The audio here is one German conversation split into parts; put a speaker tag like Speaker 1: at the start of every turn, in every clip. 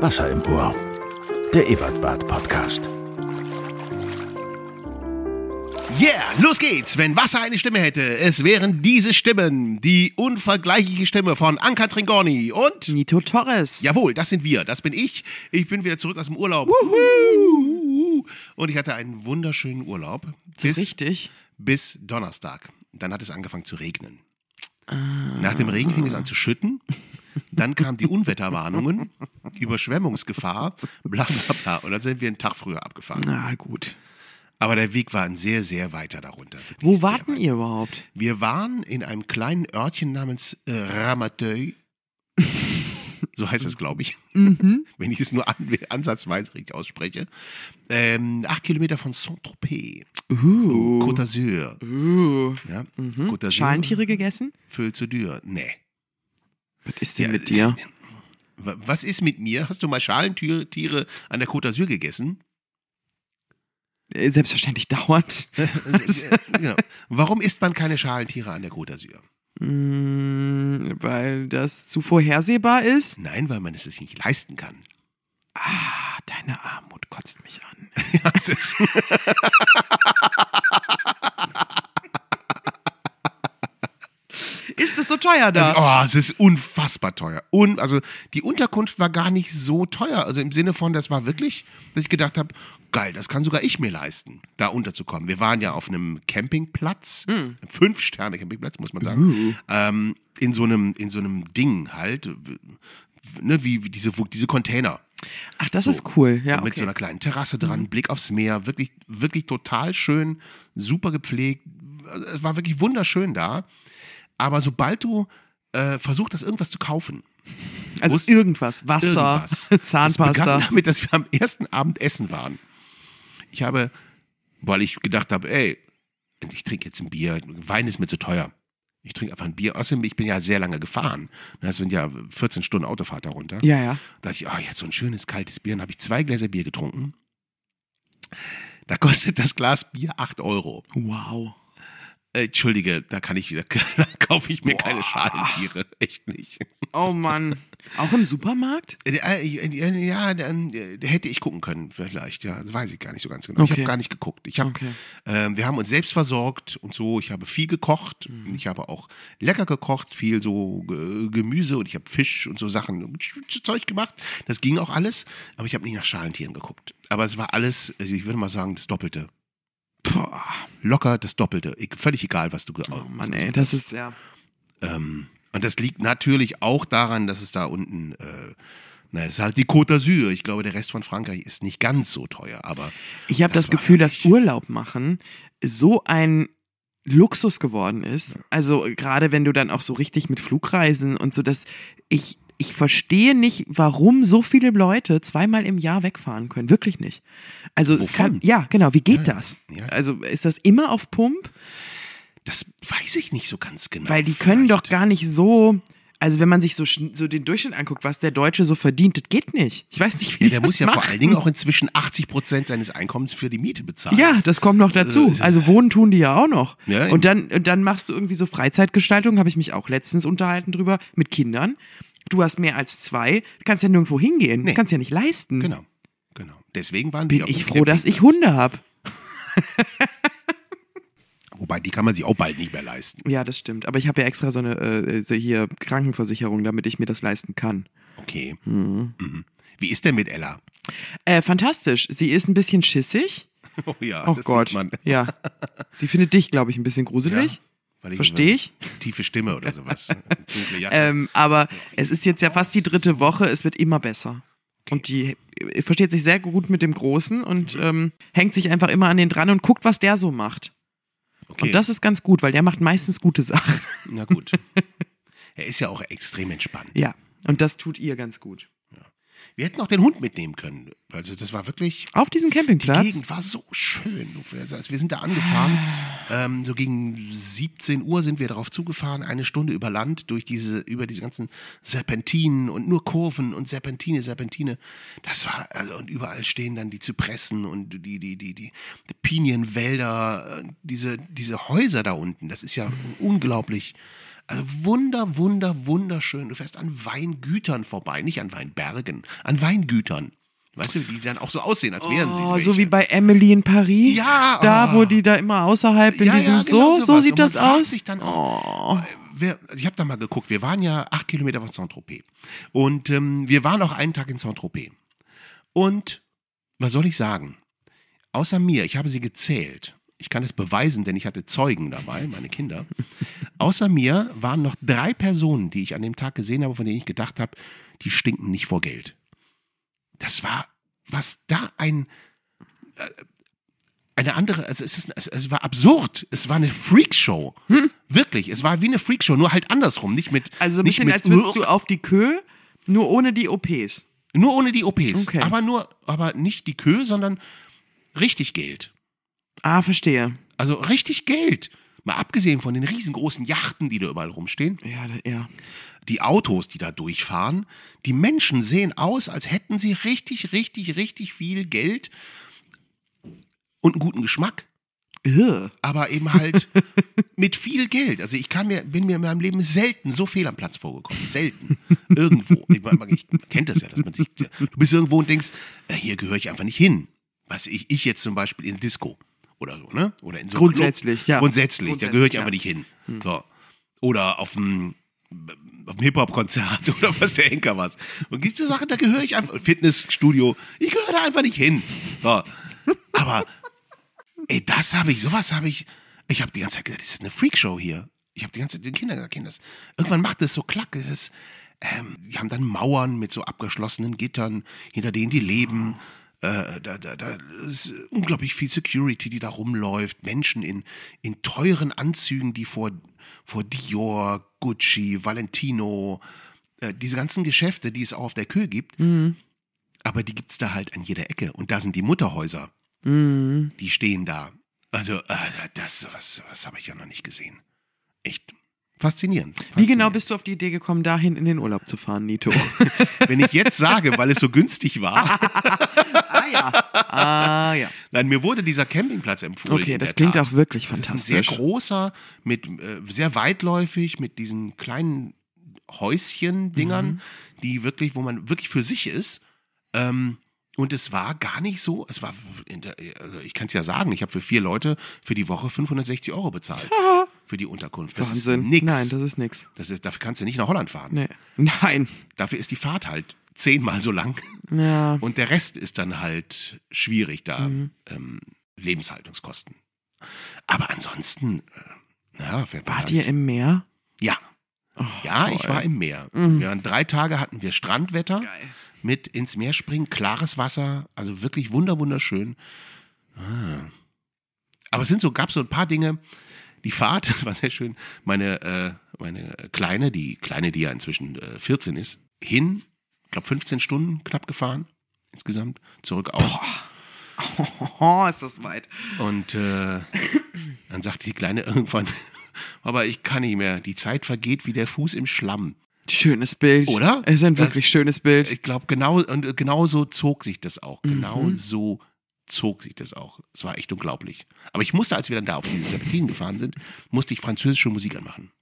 Speaker 1: Wasser im Ohr. Der Ebertbad-Podcast.
Speaker 2: Yeah, los geht's! Wenn Wasser eine Stimme hätte, es wären diese Stimmen. Die unvergleichliche Stimme von Anka Tringorny und
Speaker 3: Nito Torres.
Speaker 2: Jawohl, das sind wir. Das bin ich. Ich bin wieder zurück aus dem Urlaub. Wuhu. Und ich hatte einen wunderschönen Urlaub. Bis Donnerstag. Dann hat es angefangen zu regnen. Nach dem Regen fing es an zu schütten. Dann kamen die Unwetterwarnungen, Überschwemmungsgefahr, bla bla bla. Und dann sind wir einen Tag früher abgefahren.
Speaker 3: Na gut.
Speaker 2: Aber der Weg war ein sehr, sehr weiter darunter.
Speaker 3: Wo warten ihr überhaupt?
Speaker 2: Wir waren in einem kleinen Örtchen namens Ramateuil. So heißt es, glaube ich. Wenn ich es nur ansatzweise richtig ausspreche. 8 Kilometer von Saint-Tropez. Côte d'Azur. Ja, Côte d'Azur.
Speaker 3: Schalentiere gegessen?
Speaker 2: Föhl zu Dürr. Nee.
Speaker 3: Was ist denn mit dir?
Speaker 2: Was ist mit mir? Hast du mal Schalentiere an der Côte d'Azur gegessen?
Speaker 3: Selbstverständlich dauernd.
Speaker 2: Genau. Warum isst man keine Schalentiere an der Côte d'Azur?
Speaker 3: Weil das zu vorhersehbar ist?
Speaker 2: Nein, weil man es sich nicht leisten kann.
Speaker 3: Ah, deine Armut kotzt mich an.
Speaker 2: Ja, es ist
Speaker 3: Ist es so teuer da?
Speaker 2: Es ist unfassbar teuer. Also die Unterkunft war gar nicht so teuer. Also im Sinne von, das war wirklich, dass ich gedacht habe, geil, das kann sogar ich mir leisten, da unterzukommen. Wir waren ja auf einem Campingplatz, 5-Sterne-Campingplatz, muss man sagen, in so einem Ding halt, ne, wie diese Container.
Speaker 3: Ach, das ist cool, ja.
Speaker 2: Mit so einer kleinen Terrasse dran, Blick aufs Meer, wirklich, wirklich total schön, super gepflegt. Es war wirklich wunderschön da. Aber sobald du versucht hast, irgendwas zu kaufen.
Speaker 3: Also irgendwas, Wasser, Zahnpasta.
Speaker 2: Es begann damit, dass wir am ersten Abend essen waren. Weil ich gedacht habe, ey, ich trinke jetzt ein Bier, Wein ist mir zu teuer. Ich trinke einfach ein Bier. Außerdem, ich bin ja sehr lange gefahren. Das sind ja 14 Stunden Autofahrt darunter.
Speaker 3: Ja.
Speaker 2: Da dachte ich, jetzt so ein schönes, kaltes Bier. Dann habe ich 2 Gläser Bier getrunken. Da kostet das Glas Bier 8 €.
Speaker 3: Wow.
Speaker 2: Entschuldige, da kaufe ich mir keine Schalentiere. Echt nicht.
Speaker 3: Oh Mann. Auch im Supermarkt?
Speaker 2: Ja, hätte ich gucken können vielleicht. Ja, das weiß ich gar nicht so ganz genau.
Speaker 3: Okay.
Speaker 2: Ich habe gar nicht geguckt. Wir haben uns selbst versorgt und so. Ich habe viel gekocht. Ich habe auch lecker gekocht, viel so Gemüse und ich habe Fisch und so Sachen, Zeug gemacht. Das ging auch alles, aber ich habe nicht nach Schalentieren geguckt. Aber es war alles, ich würde mal sagen, das Doppelte. Locker das Doppelte. Völlig egal, was du
Speaker 3: Mann, ey, das ist ja.
Speaker 2: Und das liegt natürlich auch daran, dass es da unten, es ist halt die Côte d'Azur. Ich glaube, der Rest von Frankreich ist nicht ganz so teuer, aber.
Speaker 3: Ich habe das Gefühl, dass Urlaub machen so ein Luxus geworden ist. Ja. Also gerade wenn du dann auch so richtig mit Flugreisen und so, dass ich verstehe nicht, warum so viele Leute 2-mal im Jahr wegfahren können. Wirklich nicht. Also wie geht das? Ja. Also ist das immer auf Pump?
Speaker 2: Das weiß ich nicht so ganz genau.
Speaker 3: Weil die können doch gar nicht so, also wenn man sich so den Durchschnitt anguckt, was der Deutsche so verdient, das geht nicht. Ich weiß nicht, wie die das
Speaker 2: muss ja
Speaker 3: machen.
Speaker 2: Vor allen Dingen auch inzwischen 80% seines Einkommens für die Miete bezahlen.
Speaker 3: Ja, das kommt noch dazu. Also wohnen tun die ja auch noch.
Speaker 2: Ja,
Speaker 3: und dann machst du irgendwie so Freizeitgestaltung, habe ich mich auch letztens unterhalten drüber, mit Kindern. Du hast mehr als 2, kannst ja nirgendwo hingehen, kannst ja nicht leisten.
Speaker 2: Genau. Deswegen waren
Speaker 3: Bin ich froh, dass ich Hunde habe.
Speaker 2: Wobei, die kann man sich auch bald nicht mehr leisten.
Speaker 3: Ja, das stimmt. Aber ich habe ja extra so eine hier Krankenversicherung, damit ich mir das leisten kann.
Speaker 2: Okay. Mhm. Wie ist denn mit Ella?
Speaker 3: Fantastisch. Sie ist ein bisschen schissig.
Speaker 2: Oh ja,
Speaker 3: oh
Speaker 2: das
Speaker 3: Gott.
Speaker 2: sieht man.
Speaker 3: Ja. Sie findet dich, glaube ich, ein bisschen gruselig. Ja. Verstehe ich.
Speaker 2: Tiefe Stimme oder sowas.
Speaker 3: Aber es ist jetzt ja fast die 3. Woche, es wird immer besser. Okay. Und die versteht sich sehr gut mit dem Großen und hängt sich einfach immer an den dran und guckt, was der so macht. Okay. Und das ist ganz gut, weil der macht meistens gute Sachen.
Speaker 2: Na gut. Er ist ja auch extrem entspannt.
Speaker 3: Ja, und das tut ihr ganz gut.
Speaker 2: Ja. Wir hätten auch den Hund mitnehmen können. Also das war wirklich...
Speaker 3: Auf diesem Campingplatz?
Speaker 2: Die Gegend war so schön. Also wir sind da angefahren. So gegen 17 Uhr sind wir darauf zugefahren. 1 Stunde über Land über diese ganzen Serpentinen und nur Kurven und Serpentine. Das war, und überall stehen dann die Zypressen und die Pinienwälder, diese Häuser da unten. Das ist ja unglaublich Also wunderschön. Du fährst an Weingütern vorbei, nicht an Weinbergen, an Weingütern. Weißt du, die dann auch so aussehen, als wären sie welche.
Speaker 3: So wie bei Emily in Paris.
Speaker 2: Ja.
Speaker 3: Da, wo die da immer außerhalb in diesem,
Speaker 2: genau
Speaker 3: so sieht
Speaker 2: und
Speaker 3: das
Speaker 2: man fragt
Speaker 3: aus.
Speaker 2: sich dann auch, ich habe da mal geguckt, wir waren ja 8 Kilometer von Saint-Tropez. Und wir waren auch einen Tag in Saint-Tropez. Und, was soll ich sagen? Außer mir, ich habe sie gezählt. Ich kann es beweisen, denn ich hatte Zeugen dabei, meine Kinder. Außer mir waren noch 3 Personen, die ich an dem Tag gesehen habe, von denen ich gedacht habe, die stinken nicht vor Geld. Das war, was da eine andere, also es war absurd. Es war eine Freakshow. Wirklich, es war wie eine Freakshow, nur halt andersrum. Nicht mit,
Speaker 3: also ein
Speaker 2: nicht
Speaker 3: bisschen,
Speaker 2: mit,
Speaker 3: als würdest du auf die Kö, nur ohne die OPs.
Speaker 2: Nur ohne die OPs.
Speaker 3: Okay.
Speaker 2: Aber nicht die Kö, sondern richtig Geld.
Speaker 3: Ah, verstehe.
Speaker 2: Also richtig Geld. Mal abgesehen von den riesengroßen Yachten, die da überall rumstehen.
Speaker 3: Ja.
Speaker 2: Die Autos, die da durchfahren. Die Menschen sehen aus, als hätten sie richtig viel Geld und einen guten Geschmack. Aber eben halt mit viel Geld. Also ich bin mir in meinem Leben selten so fehl am Platz vorgekommen. Selten. Irgendwo. Ich kennt das ja, dass du bist irgendwo und denkst, hier gehöre ich einfach nicht hin. Weiß ich jetzt zum Beispiel in Disco oder so, ne? Oder in so einem
Speaker 3: Grundsätzlich,
Speaker 2: Club.
Speaker 3: ja.
Speaker 2: Grundsätzlich, da gehöre ich einfach nicht hin. So. Oder auf einem Hip-Hop-Konzert oder was der Henker was. Und gibt so Sachen, da gehöre ich einfach, Fitnessstudio, ich gehöre da einfach nicht hin. So. Aber, sowas habe ich habe die ganze Zeit gedacht, das ist eine Freakshow hier. Ich habe die ganze Zeit den Kindern gesagt, irgendwann macht es so klack, die haben dann Mauern mit so abgeschlossenen Gittern, hinter denen die leben. Da ist unglaublich viel Security, die da rumläuft. Menschen in teuren Anzügen, die vor Dior, Gucci, Valentino, diese ganzen Geschäfte, die es auch auf der Kö gibt. Mhm. Aber die gibt's da halt an jeder Ecke. Und da sind die Mutterhäuser. Mhm. Die stehen da. Also, was habe ich ja noch nicht gesehen. Echt faszinierend.
Speaker 3: Wie genau bist du auf die Idee gekommen, dahin in den Urlaub zu fahren, Nito?
Speaker 2: Wenn ich jetzt sage, weil es so günstig war.
Speaker 3: Ja.
Speaker 2: Nein, mir wurde dieser Campingplatz empfohlen.
Speaker 3: Okay, das klingt auch wirklich fantastisch.
Speaker 2: Das ist ein sehr großer, sehr weitläufig, mit diesen kleinen Häuschen-Dingern, wo man wirklich für sich ist. Und es war gar nicht so, ich kann es ja sagen, ich habe für 4 Leute für die Woche 560 € bezahlt. Für die Unterkunft. Das
Speaker 3: Wahnsinn.
Speaker 2: Ist nix.
Speaker 3: Nein, das ist nix.
Speaker 2: Dafür kannst du nicht nach Holland fahren.
Speaker 3: Nee. Nein.
Speaker 2: Dafür ist die Fahrt halt 10-mal so lang.
Speaker 3: Ja.
Speaker 2: Und der Rest ist dann halt schwierig da. Lebenshaltungskosten. Aber ansonsten,
Speaker 3: Wart ihr im Meer?
Speaker 2: Ja.
Speaker 3: Oh,
Speaker 2: ja,
Speaker 3: toll.
Speaker 2: ich war im Meer. Wir waren 3 Tage, hatten wir Strandwetter.
Speaker 3: Geil.
Speaker 2: Mit ins Meer springen, klares Wasser, also wirklich wunderschön. Aber es gab so ein paar Dinge. Die Fahrt, das war sehr schön. Meine Kleine, die ja inzwischen 14 ist, ich glaube 15 Stunden knapp gefahren insgesamt, zurück auch.
Speaker 3: Oh, ist das weit.
Speaker 2: Und dann sagte die Kleine irgendwann, aber ich kann nicht mehr, die Zeit vergeht wie der Fuß im Schlamm.
Speaker 3: Schönes Bild.
Speaker 2: Oder?
Speaker 3: Es ist ein wirklich schönes Bild.
Speaker 2: Ich glaube, genau so zog sich das auch. Genau so zog sich das auch. Es war echt unglaublich. Aber ich musste, als wir dann da auf diese Serpentinen gefahren sind, musste ich französische Musik anmachen.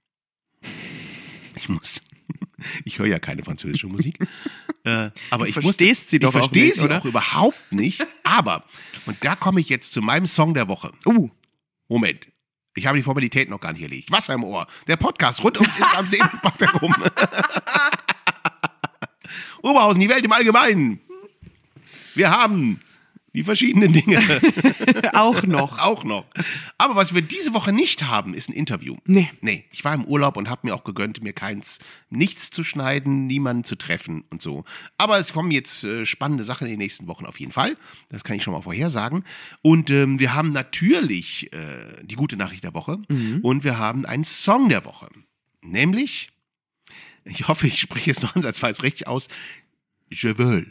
Speaker 2: Ich höre ja keine französische Musik. Aber ich verstehe sie auch überhaupt nicht. Aber, und da komme ich jetzt zu meinem Song der Woche. Moment. Ich habe die Formalität noch gar nicht erledigt. Wasser im Ohr. Der Podcast rund ums Instagram Seenbad herum. Oberhausen, die Welt im Allgemeinen. Wir haben die verschiedenen Dinge.
Speaker 3: Auch noch.
Speaker 2: Aber was wir diese Woche nicht haben, ist ein Interview.
Speaker 3: Nee.
Speaker 2: Ich war im Urlaub und habe mir auch gegönnt, mir nichts zu schneiden, niemanden zu treffen und so. Aber es kommen jetzt spannende Sachen in den nächsten Wochen auf jeden Fall. Das kann ich schon mal vorhersagen. Und wir haben natürlich die gute Nachricht der Woche. Und wir haben einen Song der Woche. Nämlich, ich hoffe, ich spreche es noch ansatzweise richtig aus, Je veux.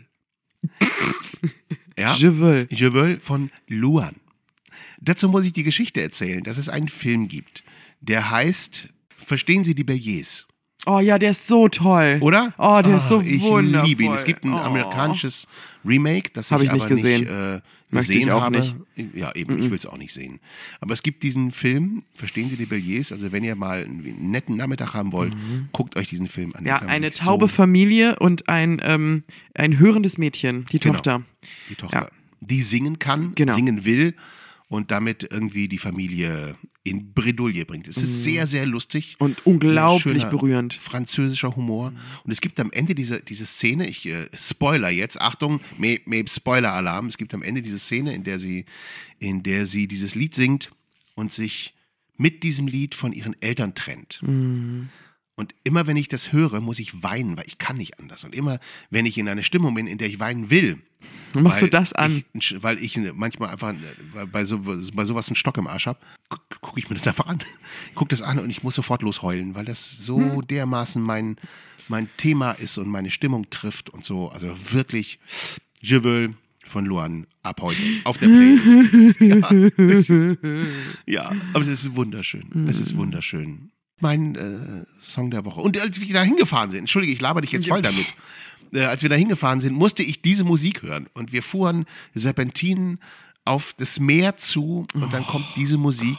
Speaker 2: Ja? Je veux von Luan. Dazu muss ich die Geschichte erzählen, dass es einen Film gibt, der heißt Verstehen Sie die Belliers?
Speaker 3: Oh ja, der ist so toll.
Speaker 2: Oder?
Speaker 3: Oh, der ist so wundervoll.
Speaker 2: Ich liebe ihn. Es gibt ein amerikanisches Remake, das ich aber nicht gesehen habe. Nicht. Ja, eben, ich will es auch nicht sehen. Aber es gibt diesen Film, Verstehen Sie die Belliers? Also wenn ihr mal einen netten Nachmittag haben wollt, guckt euch diesen Film an.
Speaker 3: Ja, eine taube Familie und ein hörendes Mädchen, die Tochter.
Speaker 2: Die Tochter, die singen kann, singen will und damit irgendwie die Familie in Bredouille bringt. Es ist sehr, sehr lustig.
Speaker 3: Und unglaublich berührend.
Speaker 2: Französischer Humor. Und es gibt am Ende diese Szene, ich spoiler jetzt, Achtung, Spoiler-Alarm. Es gibt am Ende diese Szene, in der sie dieses Lied singt und sich mit diesem Lied von ihren Eltern trennt. Und immer wenn ich das höre, muss ich weinen, weil ich kann nicht anders. Und immer wenn ich in einer Stimmung bin, in der ich weinen will,
Speaker 3: machst du das an?
Speaker 2: Weil ich manchmal einfach bei sowas einen Stock im Arsch habe, gucke ich mir das einfach an. Gucke das an und ich muss sofort losheulen, weil das so dermaßen mein Thema ist und meine Stimmung trifft und so. Also wirklich, Je veux von Luan ab heute auf der Playlist. Ja, aber das ist wunderschön. Das ist wunderschön. Mein Song der Woche. Und als wir da hingefahren sind, entschuldige, ich laber dich jetzt voll damit. Als wir da hingefahren sind, musste ich diese Musik hören. Und wir fuhren Serpentinen auf das Meer zu und dann kommt diese Musik.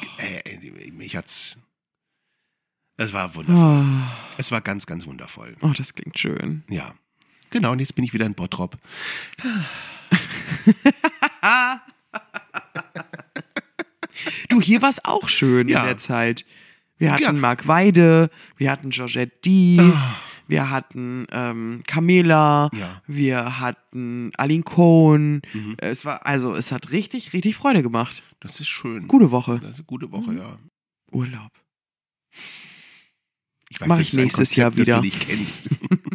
Speaker 2: Es war wundervoll. Es war ganz, ganz wundervoll.
Speaker 3: Oh, das klingt schön.
Speaker 2: Ja, genau. Und jetzt bin ich wieder in Bottrop.
Speaker 3: Du, hier war es auch schön in der Zeit. Wir hatten Mark Weide, wir hatten Georgette D., wir hatten Camela, wir hatten Aline Cohn. Es hat richtig, richtig Freude gemacht.
Speaker 2: Das ist schön.
Speaker 3: Gute Woche.
Speaker 2: Das ist eine gute Woche, ja.
Speaker 3: Urlaub.
Speaker 2: Ich weiß,
Speaker 3: mach ich nächstes Jahr wieder.
Speaker 2: Das du nicht kennst.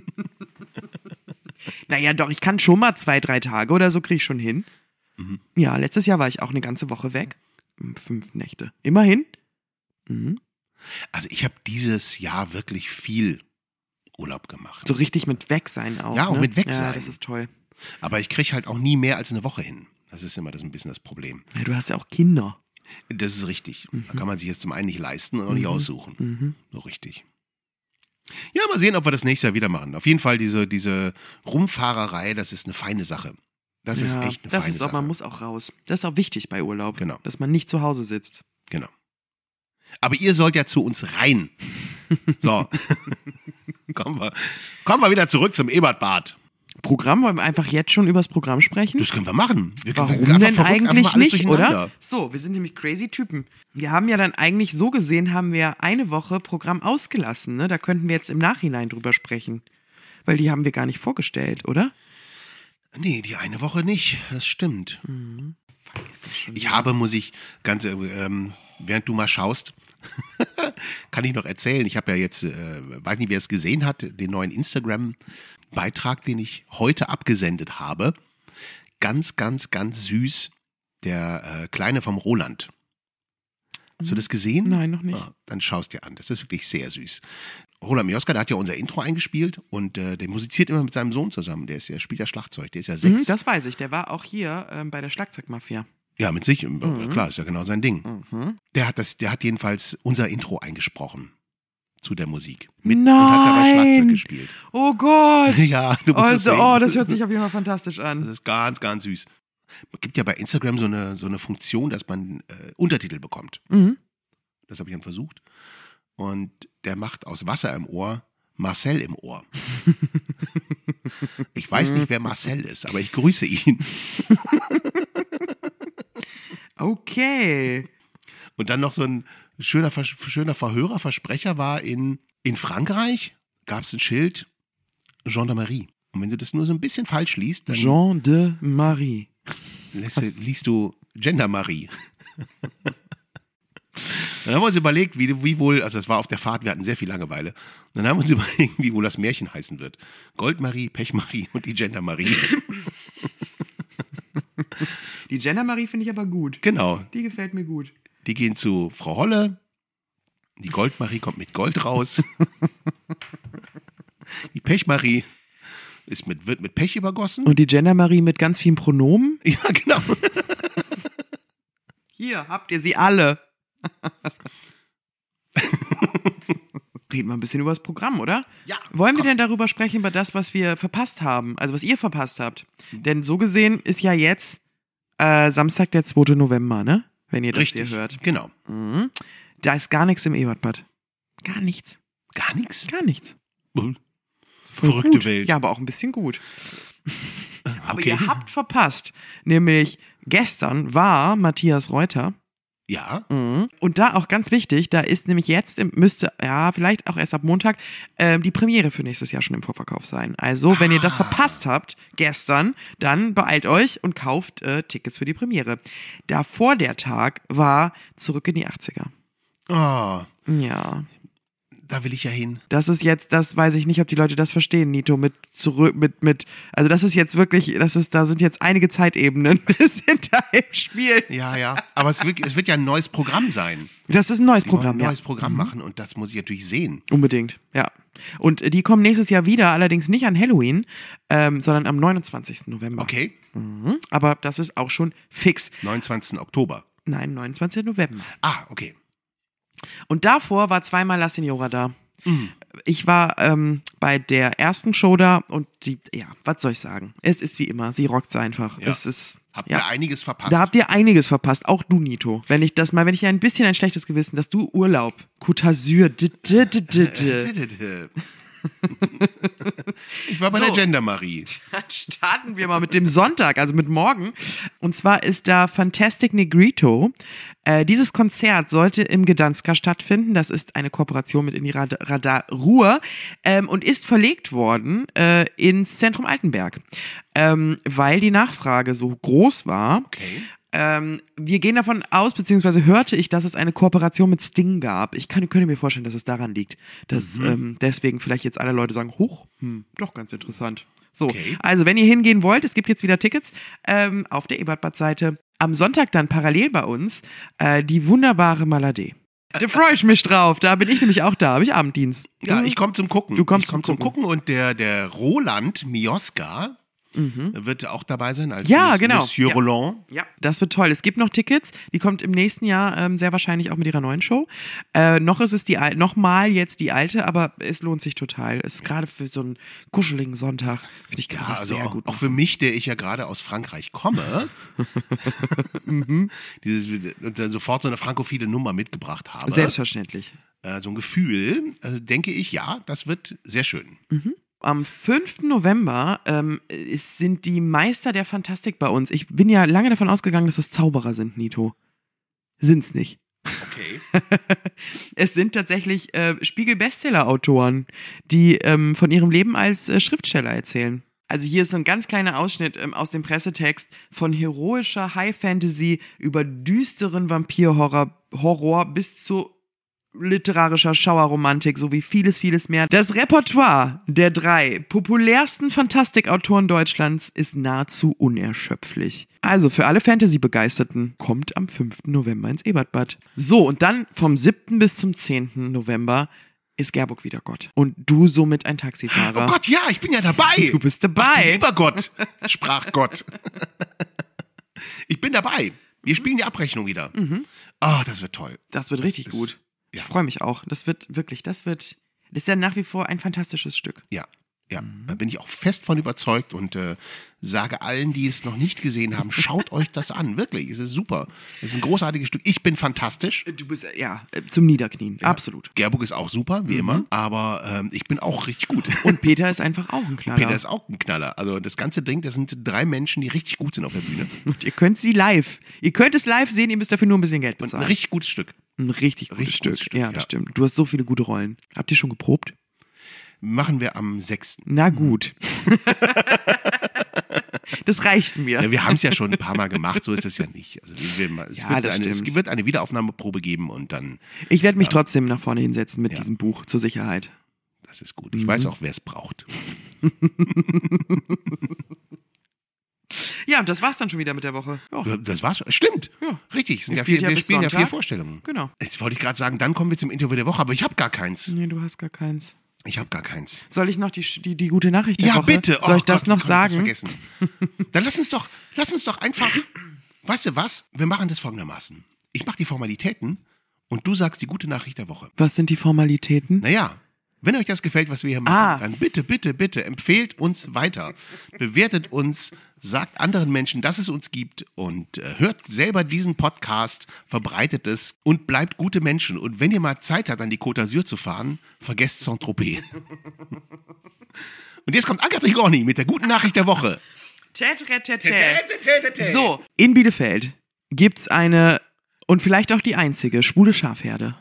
Speaker 3: Naja, doch, ich kann schon mal 2-3 Tage oder so, kriege ich schon hin. Ja, letztes Jahr war ich auch eine ganze Woche weg. 5 Nächte. Immerhin.
Speaker 2: Also ich habe dieses Jahr wirklich viel Urlaub gemacht.
Speaker 3: So richtig mit weg sein auch.
Speaker 2: Ja, auch mit weg sein.
Speaker 3: Ja, das ist toll.
Speaker 2: Aber ich kriege halt auch nie mehr als eine Woche hin. Das ist immer ein bisschen das Problem.
Speaker 3: Ja, du hast ja auch Kinder.
Speaker 2: Das ist richtig. Da kann man sich jetzt zum einen nicht leisten und auch nicht aussuchen. So richtig. Ja, mal sehen, ob wir das nächstes Jahr wieder machen. Auf jeden Fall diese Rumfahrerei, das ist eine feine Sache. Das ist echt eine feine Sache.
Speaker 3: Man muss auch raus. Das ist auch wichtig bei Urlaub.
Speaker 2: Genau.
Speaker 3: Dass man nicht zu Hause sitzt.
Speaker 2: Genau. Aber ihr sollt ja zu uns rein. So. Kommen wir wieder zurück zum Ebertbad.
Speaker 3: Programm, wollen wir einfach jetzt schon über das Programm sprechen?
Speaker 2: Das können wir machen.
Speaker 3: Warum denn eigentlich nicht, oder? So, wir sind nämlich crazy Typen. Wir haben ja dann eigentlich so gesehen, haben wir eine Woche Programm ausgelassen. Ne? Da könnten wir jetzt im Nachhinein drüber sprechen. Weil die haben wir gar nicht vorgestellt, oder?
Speaker 2: Nee, die eine Woche nicht. Das stimmt. Ich habe, während du mal schaust, kann ich noch erzählen, ich habe ja jetzt, weiß nicht, wer es gesehen hat, den neuen Instagram-Beitrag, den ich heute abgesendet habe. Ganz, ganz, ganz süß, der Kleine vom Roland. Hast du das gesehen?
Speaker 3: Nein, noch nicht.
Speaker 2: Dann schaust dir an, das ist wirklich sehr süß. Roland Mioska, der hat ja unser Intro eingespielt und der musiziert immer mit seinem Sohn zusammen. Der spielt ja Schlagzeug, der ist ja 6.
Speaker 3: Das weiß ich, der war auch hier bei der Schlagzeugmafia.
Speaker 2: Ja, mit sich, klar, ist ja genau sein Ding. Der hat jedenfalls unser Intro eingesprochen zu der Musik.
Speaker 3: Nein!
Speaker 2: Und hat dabei Schlagzeug gespielt.
Speaker 3: Oh Gott!
Speaker 2: Ja, du musst es sehen.
Speaker 3: Oh, das hört sich auf jeden Fall fantastisch an.
Speaker 2: Das ist ganz, ganz süß. Es gibt ja bei Instagram so eine Funktion, dass man Untertitel bekommt. Das habe ich dann versucht. Und der macht aus Wasser im Ohr Marcel im Ohr. Ich weiß nicht, wer Marcel ist, aber ich grüße ihn.
Speaker 3: Okay.
Speaker 2: Und dann noch so ein schöner Versprecher war in Frankreich, gab es ein Schild Gendarmerie. Und wenn du das nur so ein bisschen falsch liest, dann
Speaker 3: Jean de Marie.
Speaker 2: liest du Gendarmerie. Dann haben wir uns überlegt, wie wohl, also das war auf der Fahrt, wir hatten sehr viel Langeweile. Dann haben wir uns überlegt, wie wohl das Märchen heißen wird. Goldmarie, Pechmarie und die Gendarmerie.
Speaker 3: Die Gendarmerie finde ich aber gut.
Speaker 2: Genau.
Speaker 3: Die gefällt mir gut.
Speaker 2: Die gehen zu Frau Holle. Die Goldmarie kommt mit Gold raus. Die Pechmarie wird mit Pech übergossen.
Speaker 3: Und die Gendarmerie mit ganz vielen Pronomen?
Speaker 2: Ja, genau.
Speaker 3: Hier habt ihr sie alle. Reden wir ein bisschen über das Programm, oder?
Speaker 2: Ja.
Speaker 3: Wollen wir denn darüber sprechen, über das, was wir verpasst haben? Also was ihr verpasst habt? Denn so gesehen ist ja jetzt Samstag, der 2. November, ne? Wenn ihr das
Speaker 2: Richtig,
Speaker 3: hier hört.
Speaker 2: Genau.
Speaker 3: Mhm. Da ist gar nichts im Ebertbad. Gar nichts.
Speaker 2: Gar nichts?
Speaker 3: Gar nichts.
Speaker 2: Verrückte
Speaker 3: gut.
Speaker 2: Welt.
Speaker 3: Ja, aber auch ein bisschen gut. Aber
Speaker 2: Okay.
Speaker 3: ihr habt verpasst. Nämlich gestern war Matthias Reuter.
Speaker 2: Ja.
Speaker 3: Und da auch ganz wichtig, da ist nämlich jetzt, müsste, ja, vielleicht auch erst ab Montag, die Premiere für nächstes Jahr schon im Vorverkauf sein. Also, wenn ihr das verpasst habt, gestern, dann beeilt euch und kauft Tickets für die Premiere. Davor der Tag war Zurück in die 80er.
Speaker 2: Oh,
Speaker 3: Ja.
Speaker 2: da will ich ja hin.
Speaker 3: Das ist jetzt, das weiß ich nicht, ob die Leute das verstehen, Nito, also das ist jetzt wirklich, da sind jetzt einige Zeitebenen sind da im Spiel.
Speaker 2: Ja. Aber es wird ja ein neues Programm sein.
Speaker 3: Das ist ein neues
Speaker 2: Die wollen
Speaker 3: Programm,
Speaker 2: ein
Speaker 3: ja.
Speaker 2: neues Programm machen und das muss ich natürlich sehen.
Speaker 3: Unbedingt, ja. Und die kommen nächstes Jahr wieder, allerdings nicht an Halloween, sondern am 29. November.
Speaker 2: Okay.
Speaker 3: Aber das ist auch schon fix.
Speaker 2: 29. Oktober.
Speaker 3: Nein, 29. November.
Speaker 2: Ah, okay.
Speaker 3: Und davor war zweimal La Signora da. Ich war bei der ersten Show da und was soll ich sagen? Es ist wie immer, sie rockt's einfach.
Speaker 2: Ja. Habt ihr einiges verpasst?
Speaker 3: Da habt ihr einiges verpasst, auch du, Nito. Wenn ich ein bisschen ein schlechtes Gewissen, dass du Urlaub, Côte d'Azur,
Speaker 2: Ich war bei der Gendarmerie.
Speaker 3: Dann starten wir mal mit dem Sonntag, also mit morgen. Und zwar ist da Fantastic Negrito. Dieses Konzert sollte im Gdanska stattfinden. Das ist eine Kooperation mit Indie Radar Ruhr und ist verlegt worden ins Zentrum Altenberg, weil die Nachfrage so groß war.
Speaker 2: Okay.
Speaker 3: Wir gehen davon aus, beziehungsweise hörte ich, dass es eine Kooperation mit Sting gab. Ich könnte mir vorstellen, dass es daran liegt, dass deswegen vielleicht jetzt alle Leute sagen, doch ganz interessant. So,
Speaker 2: Okay.
Speaker 3: Also wenn ihr hingehen wollt, es gibt jetzt wieder Tickets auf der Ebertbad-Seite. Am Sonntag dann parallel bei uns die wunderbare Malade. Da freue ich mich drauf, da bin ich nämlich auch da, habe ich Abenddienst.
Speaker 2: Ja, ich komme zum Gucken.
Speaker 3: Du kommst
Speaker 2: ich komm
Speaker 3: zum
Speaker 2: zum Gucken und der Roland Mioska wird auch dabei sein als
Speaker 3: Ja, genau.
Speaker 2: Monsieur
Speaker 3: Ja.
Speaker 2: Roland.
Speaker 3: Ja, das wird toll. Es gibt noch Tickets. Die kommt im nächsten Jahr sehr wahrscheinlich auch mit ihrer neuen Show. Noch ist es nochmal jetzt die alte, aber es lohnt sich total. Es ist gerade für so einen kuscheligen Sonntag, finde ich gerade
Speaker 2: Also
Speaker 3: sehr
Speaker 2: auch,
Speaker 3: gut.
Speaker 2: auch für mich, der ich ja gerade aus Frankreich komme, und dann sofort so eine frankophile Nummer mitgebracht habe.
Speaker 3: Selbstverständlich.
Speaker 2: So ein Gefühl, denke ich, ja, das wird sehr schön.
Speaker 3: Am 5. November sind die Meister der Fantastik bei uns. Ich bin ja lange davon ausgegangen, dass das Zauberer sind, Nito. Sind's nicht.
Speaker 2: Okay.
Speaker 3: Es sind tatsächlich Spiegel-Bestseller-Autoren, die von ihrem Leben als Schriftsteller erzählen. Also hier ist so ein ganz kleiner Ausschnitt aus dem Pressetext von heroischer High-Fantasy über düsteren Vampir-Horror bis zu literarischer Schauerromantik sowie vieles, vieles mehr. Das Repertoire der 3 populärsten Fantastikautoren Deutschlands ist nahezu unerschöpflich. Also für alle Fantasy-Begeisterten, kommt am 5. November ins Ebertbad. So, und dann vom 7. bis zum 10. November ist Gerburg wieder Gott. Und du somit ein Taxifahrer.
Speaker 2: Oh Gott, ja, ich bin ja dabei.
Speaker 3: Du bist dabei.
Speaker 2: Ach, lieber Gott, sprach Gott. Ich bin dabei. Wir spielen die Abrechnung wieder. Das wird toll.
Speaker 3: Das wird richtig gut.
Speaker 2: Ja.
Speaker 3: Ich freue mich auch. Das ist ja nach wie vor ein fantastisches Stück.
Speaker 2: Ja, da bin ich auch fest von überzeugt und sage allen, die es noch nicht gesehen haben, schaut euch das an. Wirklich, es ist super. Es ist ein großartiges Stück. Ich bin fantastisch.
Speaker 3: Du bist, zum Niederknien. Ja. Absolut.
Speaker 2: Gerburg ist auch super, wie immer, aber ich bin auch richtig gut.
Speaker 3: Und Peter ist einfach auch ein Knaller.
Speaker 2: Peter ist auch ein Knaller. Also das ganze Ding, das sind 3 Menschen, die richtig gut sind auf der Bühne.
Speaker 3: Und ihr könnt es live sehen, ihr müsst dafür nur ein bisschen Geld
Speaker 2: Und
Speaker 3: bezahlen.
Speaker 2: ein richtig gutes Stück.
Speaker 3: Ein richtig gutes Stück. Ja, das
Speaker 2: ja.
Speaker 3: stimmt. Du hast so viele gute Rollen. Habt ihr schon geprobt?
Speaker 2: Machen wir am 6.
Speaker 3: Na gut. Das reicht mir.
Speaker 2: Ja, wir haben es ja schon ein paar Mal gemacht, so ist es ja nicht. Also es wird eine Wiederaufnahmeprobe geben und dann...
Speaker 3: Ich werde mich trotzdem nach vorne hinsetzen mit diesem Buch zur Sicherheit.
Speaker 2: Das ist gut. Ich weiß auch, wer es braucht.
Speaker 3: Ja, und das war's dann schon wieder mit der Woche. Ja.
Speaker 2: Das war's. Stimmt.
Speaker 3: Ja.
Speaker 2: Richtig.
Speaker 3: Wir
Speaker 2: spielen ja 4 Vorstellungen.
Speaker 3: Genau.
Speaker 2: Jetzt wollte ich gerade sagen, dann kommen wir zum Interview der Woche, aber ich habe gar keins.
Speaker 3: Nee, du hast gar keins.
Speaker 2: Ich habe gar keins.
Speaker 3: Soll ich noch die gute Nachricht der
Speaker 2: Ja,
Speaker 3: Woche?
Speaker 2: bitte.
Speaker 3: Soll ich das noch sagen?
Speaker 2: Ich das vergessen. Dann lass uns doch einfach, weißt du was? Wir machen das folgendermaßen. Ich mache die Formalitäten und du sagst die gute Nachricht der Woche.
Speaker 3: Was sind die Formalitäten?
Speaker 2: Naja, wenn euch das gefällt, was wir hier machen, dann bitte, bitte, bitte empfehlt uns weiter. Bewertet uns, sagt anderen Menschen, dass es uns gibt und hört selber diesen Podcast, verbreitet es und bleibt gute Menschen. Und wenn ihr mal Zeit habt, an die Côte d'Azur zu fahren, vergesst Saint-Tropez. Und jetzt kommt Anka Trigoni mit der guten Nachricht der Woche.
Speaker 3: So, in Bielefeld gibt's eine und vielleicht auch die einzige schwule Schafherde.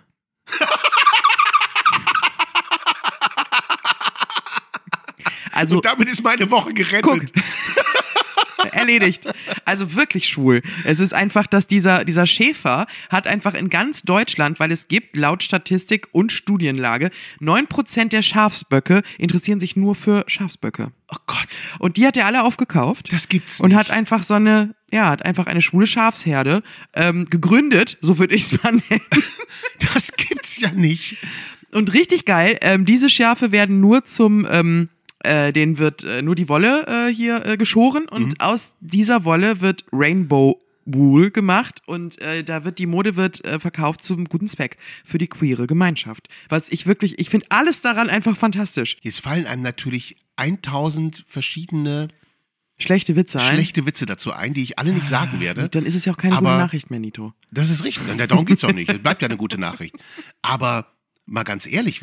Speaker 3: Also,
Speaker 2: und damit ist meine Woche gerettet.
Speaker 3: Guck. Erledigt. Also wirklich schwul. Es ist einfach, dass dieser Schäfer hat einfach in ganz Deutschland, weil es gibt laut Statistik und Studienlage 9% der Schafsböcke interessieren sich nur für Schafsböcke.
Speaker 2: Oh Gott.
Speaker 3: Und die hat er alle aufgekauft.
Speaker 2: Das gibt's
Speaker 3: und
Speaker 2: nicht.
Speaker 3: hat einfach hat einfach eine schwule Schafsherde gegründet, so würde ich es mal nennen.
Speaker 2: Das gibt's ja nicht.
Speaker 3: Und richtig geil, diese Schafe werden nur denen wird nur die Wolle hier geschoren und aus dieser Wolle wird Rainbow Wool gemacht und die Mode wird verkauft zum guten Zweck für die queere Gemeinschaft. Ich finde alles daran einfach fantastisch.
Speaker 2: Jetzt fallen einem natürlich 1000 verschiedene
Speaker 3: schlechte Witze
Speaker 2: dazu ein, die ich alle nicht sagen werde.
Speaker 3: Dann ist es ja auch keine gute Nachricht mehr, Nito.
Speaker 2: Das ist richtig, darum geht's auch nicht. Es bleibt ja eine gute Nachricht. Aber mal ganz ehrlich,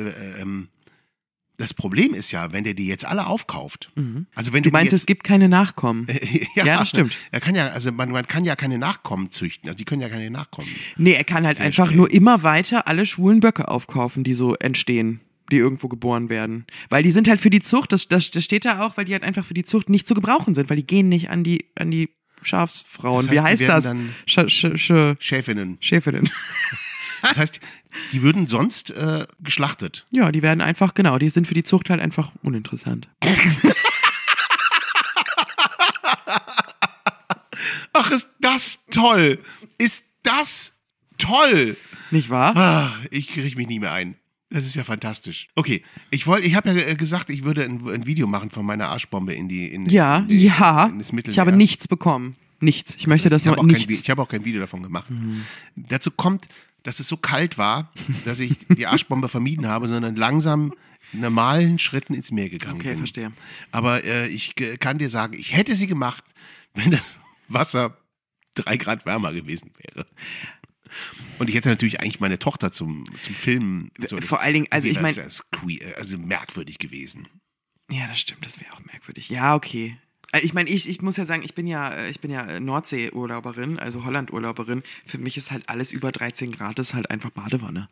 Speaker 2: das Problem ist ja, wenn der die jetzt alle aufkauft. Also wenn
Speaker 3: du meinst, es gibt keine Nachkommen?
Speaker 2: Ja,
Speaker 3: das stimmt.
Speaker 2: Er kann ja, also man kann ja keine Nachkommen züchten. Also die können ja keine Nachkommen.
Speaker 3: Nee, er kann halt einfach nur immer weiter alle schwulen Böcke aufkaufen, die so entstehen, die irgendwo geboren werden. Weil die sind halt für die Zucht, das steht da auch, weil die halt einfach für die Zucht nicht zu gebrauchen sind, weil die gehen nicht an die Schafsfrauen.
Speaker 2: Das heißt,
Speaker 3: wie heißt das?
Speaker 2: Schäfinnen.
Speaker 3: Das
Speaker 2: heißt, die würden sonst geschlachtet.
Speaker 3: Ja, die werden einfach, genau, die sind für die Zucht halt einfach uninteressant.
Speaker 2: Ach, ist das toll. Ist das toll.
Speaker 3: Nicht wahr?
Speaker 2: Ach, ich kriege mich nie mehr ein. Das ist ja fantastisch. Okay, ich habe ja gesagt, ich würde ein Video machen von meiner Arschbombe in das Mittelmeer.
Speaker 3: Ich habe nichts bekommen. Nichts. Ich möchte das noch nichts.
Speaker 2: Ich habe auch kein Video davon gemacht. Dazu kommt, dass es so kalt war, dass ich die Arschbombe vermieden habe, sondern langsam normalen Schritten ins Meer gegangen bin.
Speaker 3: Okay, verstehe.
Speaker 2: Aber ich kann dir sagen, ich hätte sie gemacht, wenn das Wasser 3 Grad wärmer gewesen wäre. Und ich hätte natürlich eigentlich meine Tochter zum Filmen.
Speaker 3: Vor allen Dingen, also ich meine.
Speaker 2: Das ist queer, also merkwürdig gewesen.
Speaker 3: Ja, das stimmt, das wäre auch merkwürdig. Ja, okay. Ich meine, ich muss ja sagen, ich bin ja Nordsee-Urlauberin, also Holland-Urlauberin. Für mich ist halt alles über 13 Grad, das ist halt einfach Badewanne.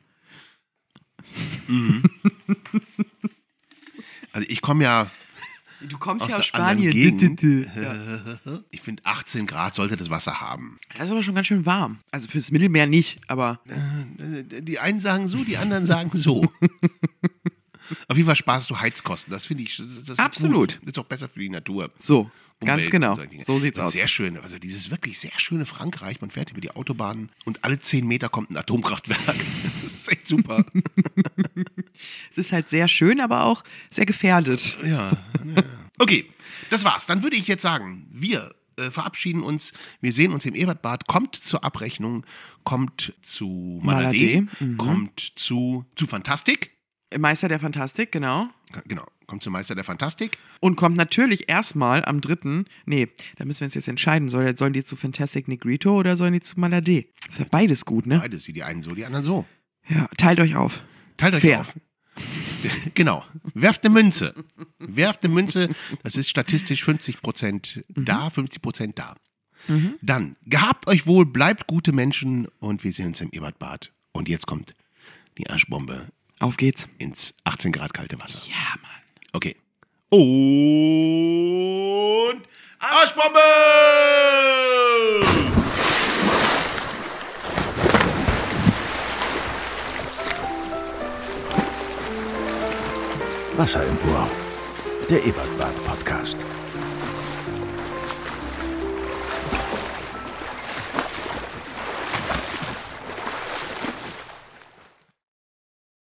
Speaker 2: Also ich komme ja.
Speaker 3: Du kommst ja aus Spanien.
Speaker 2: Ich finde 18 Grad sollte das Wasser haben.
Speaker 3: Das ist aber schon ganz schön warm. Also fürs Mittelmeer nicht, aber.
Speaker 2: Die einen sagen so, die anderen sagen so. Auf jeden Fall sparst du Heizkosten. Das finde ich. Das
Speaker 3: absolut.
Speaker 2: Ist, das ist auch besser für die Natur.
Speaker 3: So, ganz genau. So sieht's aus.
Speaker 2: Sehr schön. Also dieses wirklich sehr schöne Frankreich. Man fährt über die Autobahnen und alle 10 Meter kommt ein Atomkraftwerk. Das ist echt super.
Speaker 3: Es ist halt sehr schön, aber auch sehr gefährdet.
Speaker 2: Ja. Okay, das war's. Dann würde ich jetzt sagen, wir verabschieden uns. Wir sehen uns im Ebertbad. Kommt zur Abrechnung, kommt zu Maladé, kommt zu Fantastik.
Speaker 3: Meister der Fantastik, genau.
Speaker 2: Genau, kommt zum Meister der Fantastik.
Speaker 3: Und kommt natürlich erstmal am 3. Nee, da müssen wir uns jetzt entscheiden. Sollen die zu Fantastic Negrito oder sollen die zu Maladé? Das ist ja beides gut, ne?
Speaker 2: Beides, die einen so, die anderen so.
Speaker 3: Ja, teilt euch auf.
Speaker 2: Teilt euch auf. Genau. Werft eine Münze. Das ist statistisch 50% da, 50% da. Dann, gehabt euch wohl, bleibt gute Menschen und wir sehen uns im Ebertbad. Und jetzt kommt die Arschbombe.
Speaker 3: Auf geht's.
Speaker 2: Ins 18 Grad kalte Wasser.
Speaker 3: Ja, Mann.
Speaker 2: Okay. Und Arschbombe!
Speaker 1: Wasser im Ohr. Der Ebertbad Podcast.